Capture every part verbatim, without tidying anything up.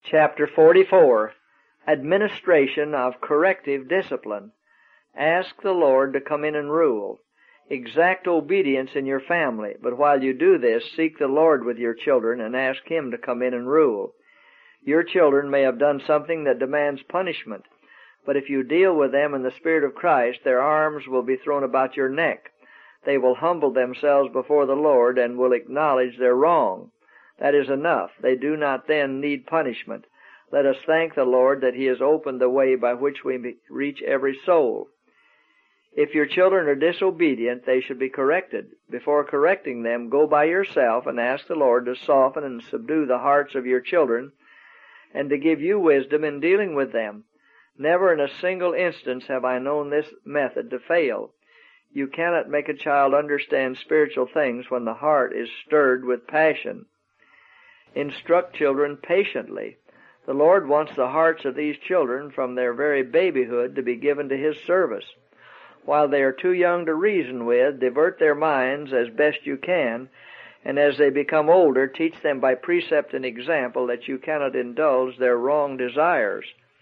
Chapter forty-four. Administration of Corrective Discipline. Ask the Lord to come in and rule. Exact obedience in your family, but while you do this, seek the Lord with your children and ask Him to come in and rule. Your children may have done something that demands punishment, but if you deal with them in the Spirit of Christ, their arms will be thrown about your neck. They will humble themselves before the Lord and will acknowledge their wrong. That is enough. They do not then need punishment. Let us thank the Lord that He has opened the way by which we reach every soul. If your children are disobedient, they should be corrected. Before correcting them, go by yourself and ask the Lord to soften and subdue the hearts of your children and to give you wisdom in dealing with them. Never in a single instance have I known this method to fail. You cannot make a child understand spiritual things when the heart is stirred with passion. Instruct children patiently. The Lord wants the hearts of these children from their very babyhood to be given to His service. While they are too young to reason with, divert their minds as best you can, and as they become older, teach them by precept and example that you cannot indulge their wrong desires.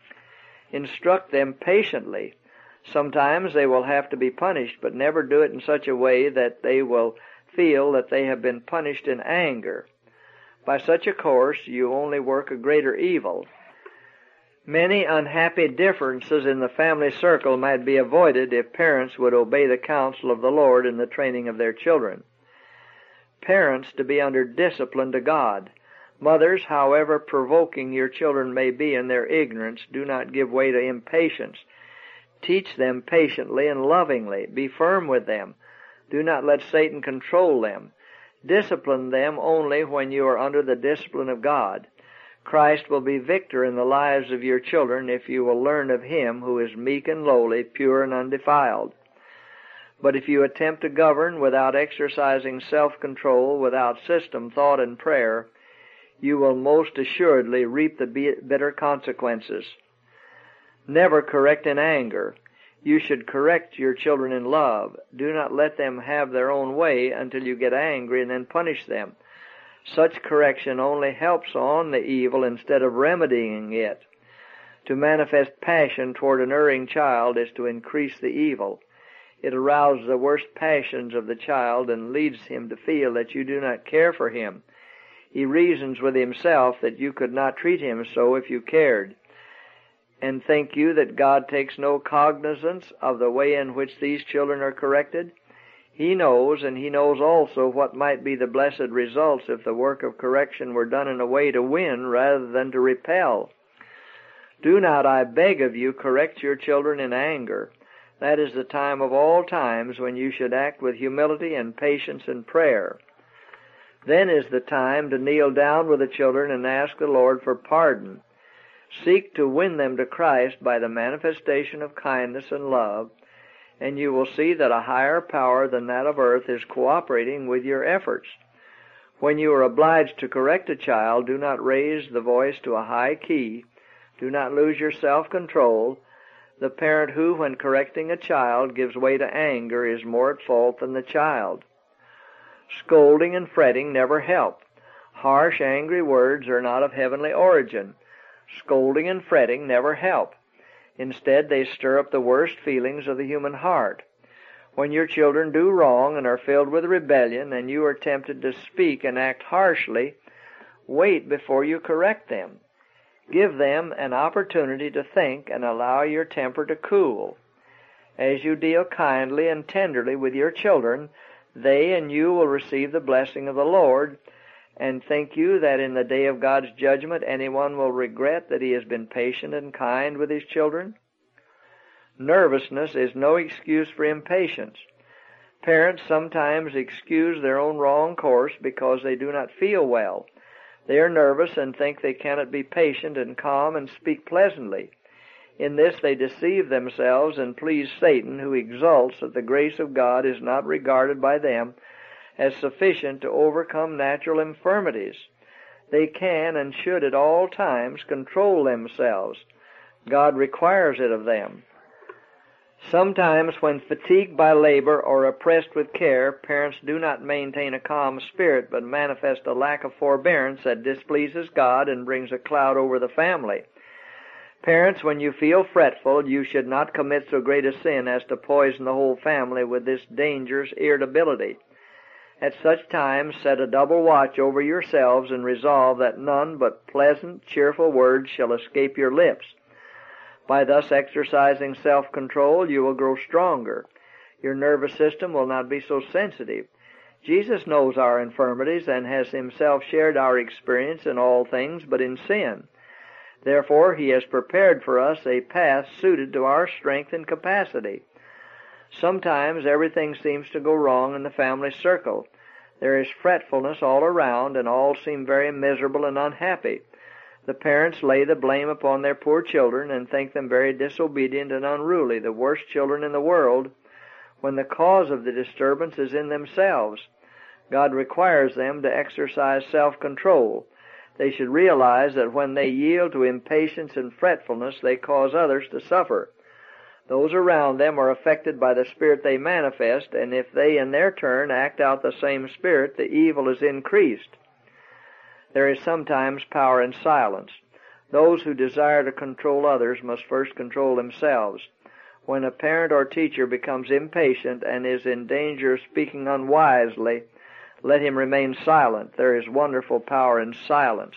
Instruct them patiently. Sometimes they will have to be punished, but never do it in such a way that they will feel that they have been punished in anger. By such a course, you only work a greater evil. Many unhappy differences in the family circle might be avoided if parents would obey the counsel of the Lord in the training of their children. Parents to be under discipline to God. Mothers, however provoking your children may be in their ignorance, do not give way to impatience. Teach them patiently and lovingly. Be firm with them. Do not let Satan control them. Discipline them only when you are under the discipline of God. Christ will be victor in the lives of your children if you will learn of Him who is meek and lowly, pure and undefiled. But if you attempt to govern without exercising self-control, without system, thought, and prayer, you will most assuredly reap the bitter consequences. Never correct in anger. You should correct your children in love. Do not let them have their own way until you get angry and then punish them. Such correction only helps on the evil instead of remedying it. To manifest passion toward an erring child is to increase the evil. It arouses the worst passions of the child and leads him to feel that you do not care for him. He reasons with himself that you could not treat him so if you cared. And think you that God takes no cognizance of the way in which these children are corrected? He knows, and He knows also what might be the blessed results if the work of correction were done in a way to win rather than to repel. Do not, I beg of you, correct your children in anger. That is the time of all times when you should act with humility and patience and prayer. Then is the time to kneel down with the children and ask the Lord for pardon. Seek to win them to Christ by the manifestation of kindness and love, and you will see that a higher power than that of earth is cooperating with your efforts. When you are obliged to correct a child, do not raise the voice to a high key. Do not lose your self-control. The parent who, when correcting a child, gives way to anger is more at fault than the child. Scolding and fretting never help. Harsh, angry words are not of heavenly origin. Scolding and fretting never help. Instead, they stir up the worst feelings of the human heart. When your children do wrong and are filled with rebellion, and you are tempted to speak and act harshly, wait before you correct them. Give them an opportunity to think and allow your temper to cool. As you deal kindly and tenderly with your children, they and you will receive the blessing of the Lord. And think you that in the day of God's judgment anyone will regret that he has been patient and kind with his children? Nervousness is no excuse for impatience. Parents sometimes excuse their own wrong course because they do not feel well. They are nervous and think they cannot be patient and calm and speak pleasantly. In this they deceive themselves and please Satan, who exults that the grace of God is not regarded by them as sufficient to overcome natural infirmities. They can and should at all times control themselves. God requires it of them. Sometimes when fatigued by labor or oppressed with care, parents do not maintain a calm spirit but manifest a lack of forbearance that displeases God and brings a cloud over the family. Parents, when you feel fretful, you should not commit so great a sin as to poison the whole family with this dangerous irritability. At such times, set a double watch over yourselves and resolve that none but pleasant, cheerful words shall escape your lips. By thus exercising self-control, you will grow stronger. Your nervous system will not be so sensitive. Jesus knows our infirmities and has himself shared our experience in all things but in sin. Therefore, he has prepared for us a path suited to our strength and capacity. Sometimes everything seems to go wrong in the family circle. There is fretfulness all around, and all seem very miserable and unhappy. The parents lay the blame upon their poor children and think them very disobedient and unruly, the worst children in the world, when the cause of the disturbance is in themselves. God requires them to exercise self-control. They should realize that when they yield to impatience and fretfulness, they cause others to suffer. Those around them are affected by the spirit they manifest, and if they in their turn act out the same spirit, the evil is increased. There is sometimes power in silence. Those who desire to control others must first control themselves. When a parent or teacher becomes impatient and is in danger of speaking unwisely, let him remain silent. There is wonderful power in silence.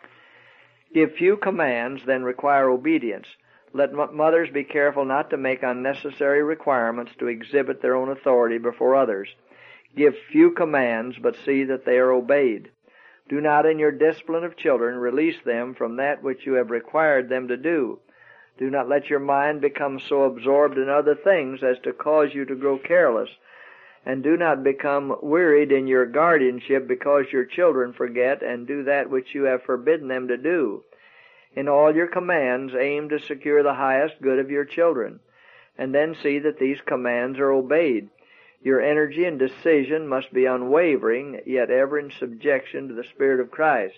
Give few commands, then require obedience. Let mothers be careful not to make unnecessary requirements to exhibit their own authority before others. Give few commands, but see that they are obeyed. Do not in your discipline of children release them from that which you have required them to do. Do not let your mind become so absorbed in other things as to cause you to grow careless, and do not become wearied in your guardianship because your children forget and do that which you have forbidden them to do. In all your commands, aim to secure the highest good of your children, and then see that these commands are obeyed. Your energy and decision must be unwavering, yet ever in subjection to the Spirit of Christ.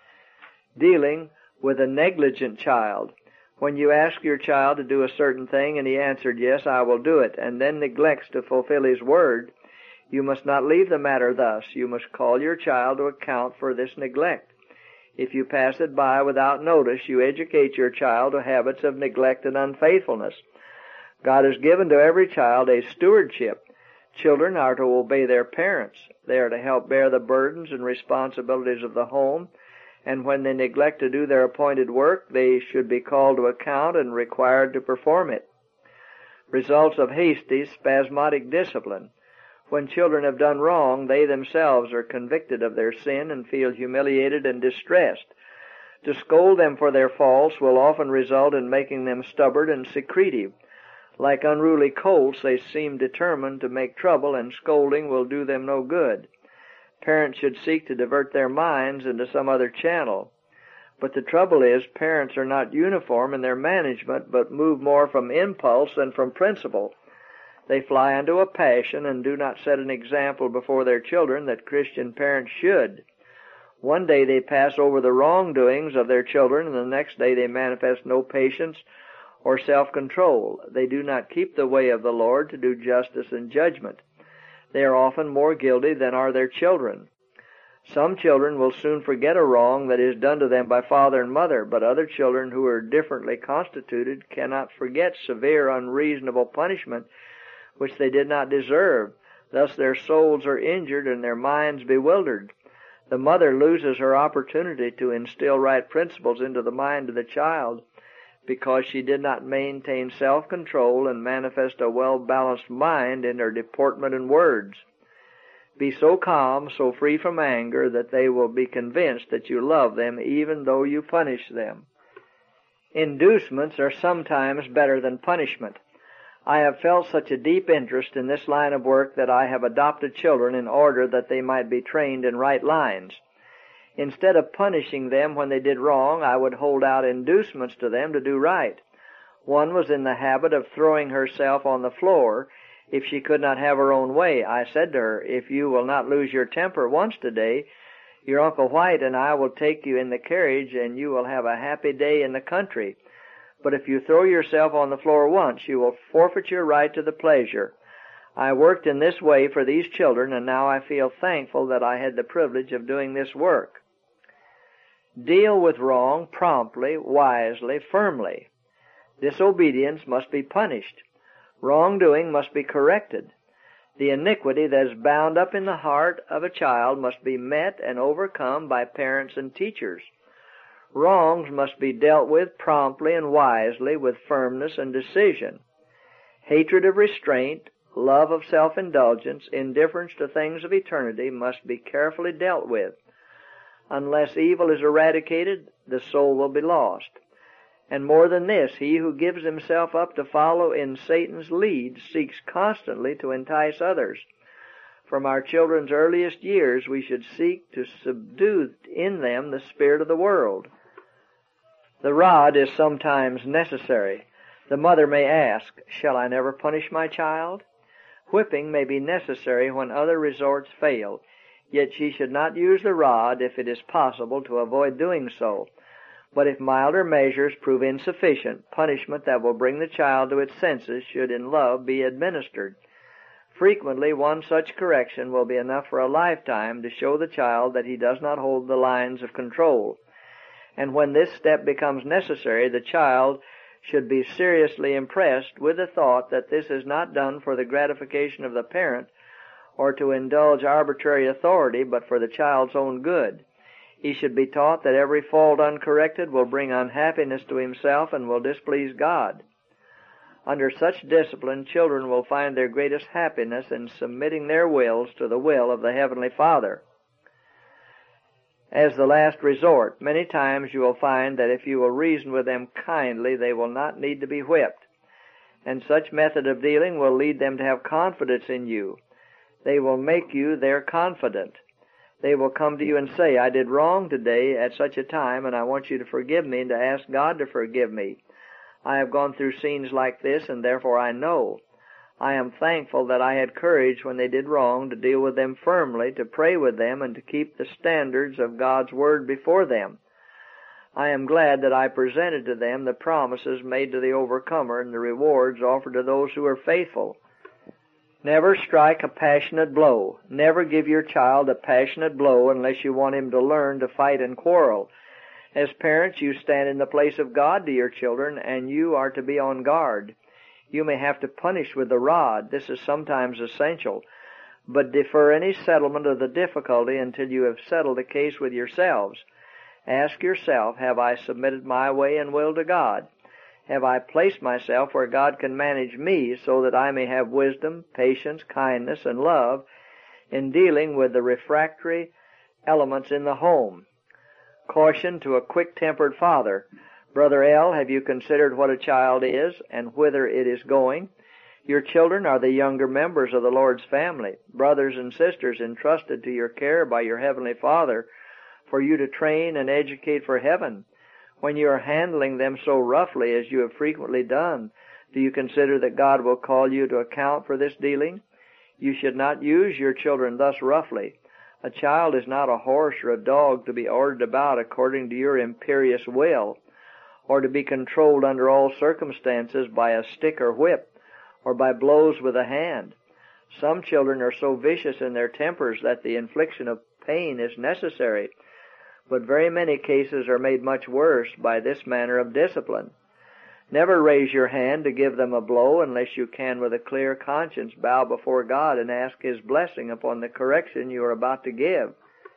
Dealing with a negligent child. When you ask your child to do a certain thing and he answered, "Yes, I will do it," and then neglects to fulfill his word, you must not leave the matter thus. You must call your child to account for this neglect. If you pass it by without notice, you educate your child to habits of neglect and unfaithfulness. God has given to every child a stewardship. Children are to obey their parents. They are to help bear the burdens and responsibilities of the home, and when they neglect to do their appointed work, they should be called to account and required to perform it. Results of hasty, spasmodic discipline. When children have done wrong, they themselves are convicted of their sin and feel humiliated and distressed. To scold them for their faults will often result in making them stubborn and secretive. Like unruly colts, they seem determined to make trouble, and scolding will do them no good. Parents should seek to divert their minds into some other channel. But the trouble is, parents are not uniform in their management, but move more from impulse than from principle. They fly into a passion and do not set an example before their children that Christian parents should. One day they pass over the wrongdoings of their children, and the next day they manifest no patience or self-control. They do not keep the way of the Lord to do justice and judgment. They are often more guilty than are their children. Some children will soon forget a wrong that is done to them by father and mother, but other children who are differently constituted cannot forget severe, unreasonable punishment which they did not deserve. Thus their souls are injured and their minds bewildered. The mother loses her opportunity to instill right principles into the mind of the child because she did not maintain self-control and manifest a well-balanced mind in her deportment and words. Be so calm, so free from anger, that they will be convinced that you love them even though you punish them. Inducements are sometimes better than punishment. I have felt such a deep interest in this line of work that I have adopted children in order that they might be trained in right lines. Instead of punishing them when they did wrong, I would hold out inducements to them to do right. One was in the habit of throwing herself on the floor if she could not have her own way. I said to her, "If you will not lose your temper once today, your Uncle White and I will take you in the carriage and you will have a happy day in the country." But if you throw yourself on the floor once, you will forfeit your right to the pleasure. I worked in this way for these children, and now I feel thankful that I had the privilege of doing this work. Deal with wrong promptly, wisely, firmly. Disobedience must be punished. Wrongdoing must be corrected. The iniquity that is bound up in the heart of a child must be met and overcome by parents and teachers. Wrongs must be dealt with promptly and wisely, with firmness and decision. Hatred of restraint, love of self-indulgence, indifference to things of eternity must be carefully dealt with. Unless evil is eradicated, the soul will be lost. And more than this, he who gives himself up to follow in Satan's lead seeks constantly to entice others. From our children's earliest years, we should seek to subdue in them the spirit of the world. The rod is sometimes necessary. The mother may ask, "Shall I never punish my child?" Whipping may be necessary when other resorts fail, yet she should not use the rod if it is possible to avoid doing so. But if milder measures prove insufficient, punishment that will bring the child to its senses should in love be administered. Frequently, one such correction will be enough for a lifetime to show the child that he does not hold the lines of control. And when this step becomes necessary, the child should be seriously impressed with the thought that this is not done for the gratification of the parent or to indulge arbitrary authority, but for the child's own good. He should be taught that every fault uncorrected will bring unhappiness to himself and will displease God. Under such discipline, children will find their greatest happiness in submitting their wills to the will of the Heavenly Father. As the last resort, many times you will find that if you will reason with them kindly, they will not need to be whipped. And such method of dealing will lead them to have confidence in you. They will make you their confidant. They will come to you and say, "I did wrong today at such a time, and I want you to forgive me and to ask God to forgive me. I have gone through scenes like this, and therefore I know. I am thankful that I had courage when they did wrong to deal with them firmly, to pray with them, and to keep the standards of God's Word before them. I am glad that I presented to them the promises made to the overcomer and the rewards offered to those who are faithful." Never strike a passionate blow. Never give your child a passionate blow unless you want him to learn to fight and quarrel. As parents, you stand in the place of God to your children, and you are to be on guard. You may have to punish with the rod. This is sometimes essential. But defer any settlement of the difficulty until you have settled the case with yourselves. Ask yourself, have I submitted my way and will to God? Have I placed myself where God can manage me so that I may have wisdom, patience, kindness, and love in dealing with the refractory elements in the home? Caution to a quick-tempered father. Brother L., have you considered what a child is and whither it is going? Your children are the younger members of the Lord's family, brothers and sisters entrusted to your care by your Heavenly Father for you to train and educate for heaven. When you are handling them so roughly as you have frequently done, do you consider that God will call you to account for this dealing? You should not use your children thus roughly. A child is not a horse or a dog to be ordered about according to your imperious will, or to be controlled under all circumstances by a stick or whip, or by blows with a hand. Some children are so vicious in their tempers that the infliction of pain is necessary, but very many cases are made much worse by this manner of discipline. Never raise your hand to give them a blow unless you can with a clear conscience bow before God and ask His blessing upon the correction you are about to give.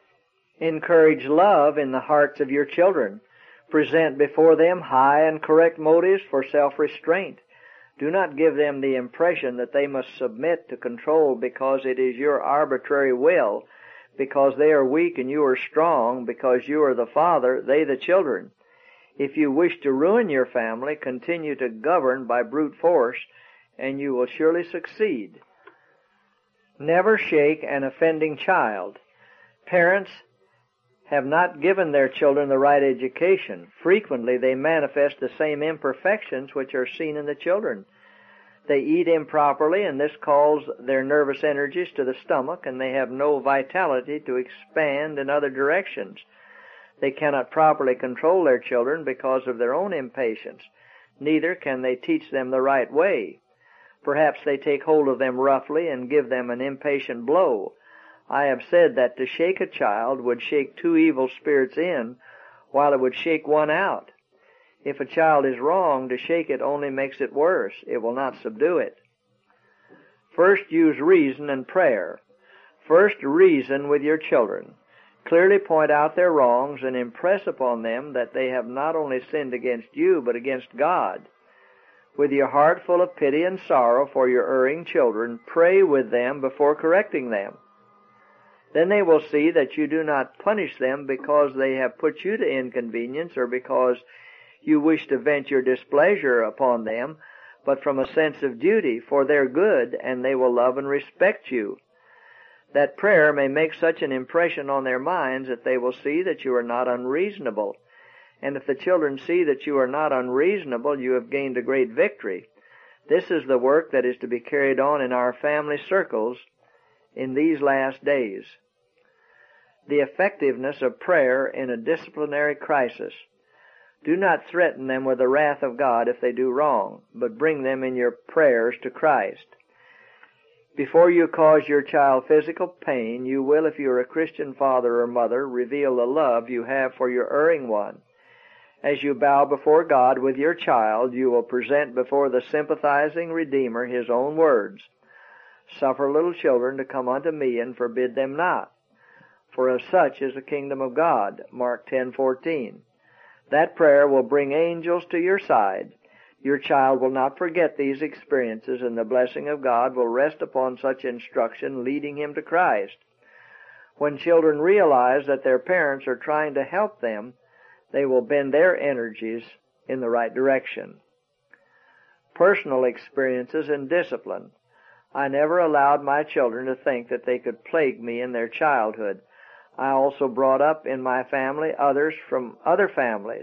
Encourage love in the hearts of your children. Present before them high and correct motives for self-restraint. Do not give them the impression that they must submit to control because it is your arbitrary will, because they are weak and you are strong, because you are the father, they the children. If you wish to ruin your family, continue to govern by brute force, and you will surely succeed. Never shake an offending child. Parents have not given their children the right education. Frequently they manifest the same imperfections which are seen in the children. They eat improperly, and this calls their nervous energies to the stomach, and they have no vitality to expand in other directions. They cannot properly control their children because of their own impatience. neither can they teach them the right way. Perhaps they take hold of them roughly and give them an impatient blow. I have said that to shake a child would shake two evil spirits in, while it would shake one out. If a child is wrong, to shake it only makes it worse. It will not subdue it. First, use reason and prayer. First, reason with your children. Clearly point out their wrongs and impress upon them that they have not only sinned against you, but against God. With your heart full of pity and sorrow for your erring children, pray with them before correcting them. Then they will see that you do not punish them because they have put you to inconvenience or because you wish to vent your displeasure upon them, but from a sense of duty for their good, and they will love and respect you. That prayer may make such an impression on their minds that they will see that you are not unreasonable. And if the children see that you are not unreasonable, you have gained a great victory. This is the work that is to be carried on in our family circles in these last days. The effectiveness of prayer in a disciplinary crisis. Do not threaten them with the wrath of God if they do wrong, but bring them in your prayers to Christ. Before you cause your child physical pain, you will, if you are a Christian father or mother, reveal the love you have for your erring one. As you bow before God with your child, you will present before the sympathizing Redeemer His own words, "Suffer little children to come unto me, and forbid them not. For of such is the kingdom of God." Mark ten fourteen. That prayer will bring angels to your side. Your child will not forget these experiences, and the blessing of God will rest upon such instruction, leading him to Christ. When children realize that their parents are trying to help them, they will bend their energies in the right direction. Personal experiences in discipline. I never allowed my children to think that they could plague me in their childhood. I also brought up in my family others from other families.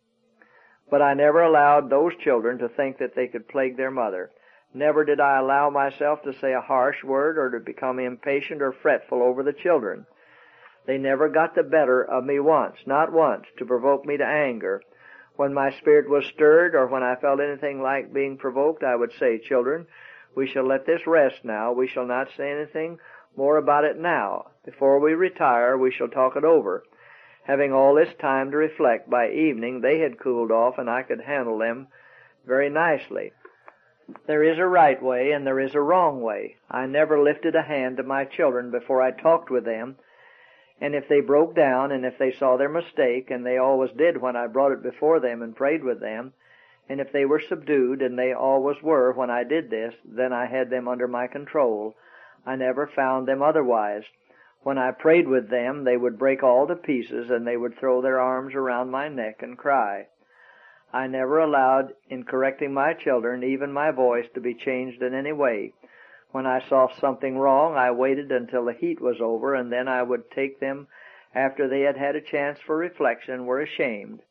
But I never allowed those children to think that they could plague their mother. Never did I allow myself to say a harsh word or to become impatient or fretful over the children. They never got the better of me once, not once, to provoke me to anger. When my spirit was stirred or when I felt anything like being provoked, I would say, "Children, we shall let this rest now. We shall not say anything more about it now. Before we retire, we shall talk it over." Having all this time to reflect, by evening they had cooled off and I could handle them very nicely. There is a right way and there is a wrong way. I never lifted a hand to my children before I talked with them, and if they broke down and if they saw their mistake, and they always did when I brought it before them and prayed with them, and if they were subdued, and they always were when I did this, then I had them under my control. I never found them otherwise. When I prayed with them, they would break all to pieces, and they would throw their arms around my neck and cry. I never allowed, in correcting my children, even my voice to be changed in any way. When I saw something wrong, I waited until the heat was over, and then I would take them after they had had a chance for reflection and were ashamed.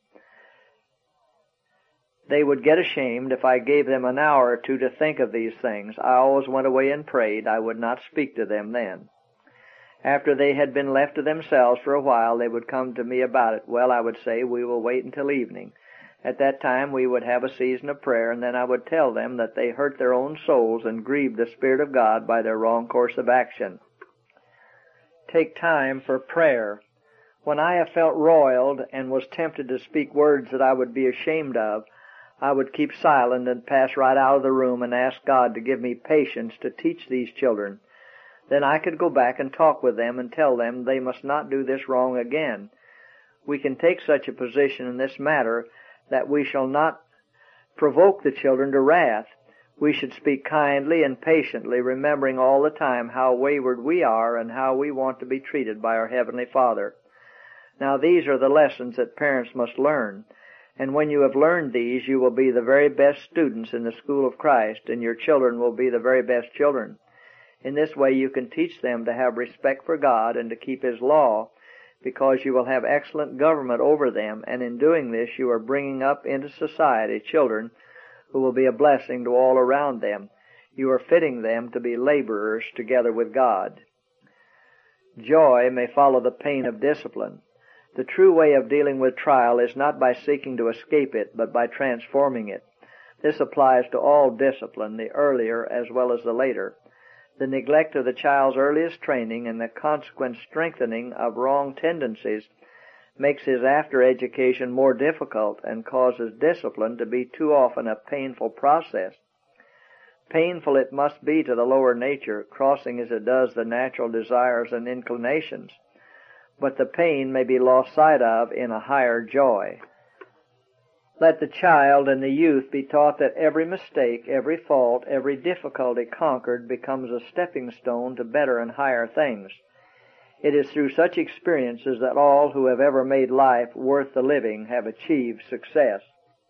They would get ashamed if I gave them an hour or two to think of these things. I always went away and prayed. I would not speak to them then. After they had been left to themselves for a while, they would come to me about it. Well, I would say, "We will wait until evening." At that time we would have a season of prayer, and then I would tell them that they hurt their own souls and grieved the Spirit of God by their wrong course of action. Take time for prayer. When I have felt roiled and was tempted to speak words that I would be ashamed of, I would keep silent and pass right out of the room and ask God to give me patience to teach these children. Then I could go back and talk with them and tell them they must not do this wrong again. We can take such a position in this matter that we shall not provoke the children to wrath. We should speak kindly and patiently, remembering all the time how wayward we are and how we want to be treated by our Heavenly Father. Now these are the lessons that parents must learn, and when you have learned these, you will be the very best students in the school of Christ, and your children will be the very best children. In this way you can teach them to have respect for God and to keep His law, because you will have excellent government over them, and in doing this you are bringing up into society children who will be a blessing to all around them. You are fitting them to be laborers together with God. Joy may follow the pain of discipline. The true way of dealing with trial is not by seeking to escape it, but by transforming it. This applies to all discipline, the earlier as well as the later. The neglect of the child's earliest training and the consequent strengthening of wrong tendencies makes his after education more difficult and causes discipline to be too often a painful process. Painful it must be to the lower nature, crossing as it does the natural desires and inclinations, but the pain may be lost sight of in a higher joy. Let the child and the youth be taught that every mistake, every fault, every difficulty conquered becomes a stepping stone to better and higher things. It is through such experiences that all who have ever made life worth the living have achieved success.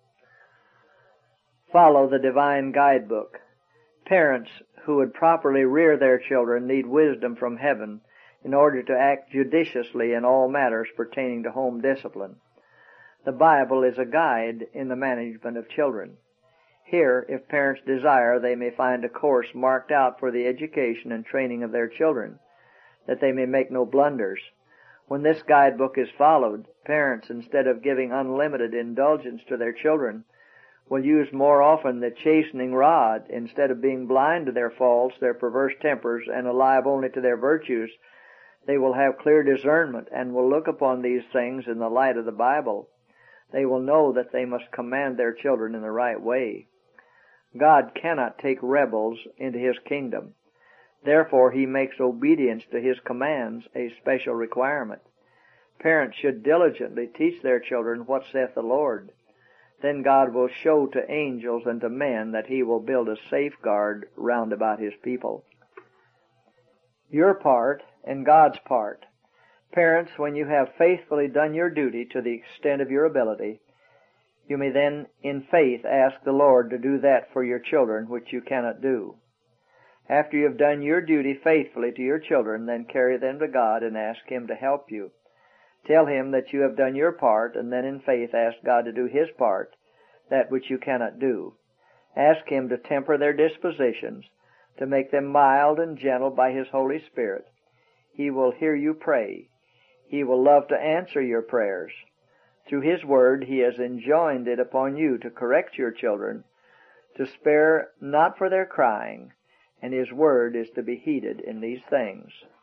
Follow the divine guidebook. Parents who would properly rear their children need wisdom from heaven in order to act judiciously in all matters pertaining to home discipline. The Bible is a guide in the management of children. Here, if parents desire, they may find a course marked out for the education and training of their children, that they may make no blunders. When this guidebook is followed, parents, instead of giving unlimited indulgence to their children, will use more often the chastening rod. Instead of being blind to their faults, their perverse tempers, and alive only to their virtues, they will have clear discernment and will look upon these things in the light of the Bible. They will know that they must command their children in the right way. God cannot take rebels into His kingdom. Therefore, He makes obedience to His commands a special requirement. Parents should diligently teach their children what saith the Lord. Then God will show to angels and to men that He will build a safeguard round about His people. Your part and God's part. Parents, when you have faithfully done your duty to the extent of your ability, you may then in faith ask the Lord to do that for your children which you cannot do. After you have done your duty faithfully to your children, then carry them to God and ask Him to help you. Tell Him that you have done your part, and then in faith ask God to do His part, that which you cannot do. Ask Him to temper their dispositions, to make them mild and gentle by His Holy Spirit. He will hear you pray. He will love to answer your prayers. Through His Word, He has enjoined it upon you to correct your children, to spare not for their crying, and His Word is to be heeded in these things.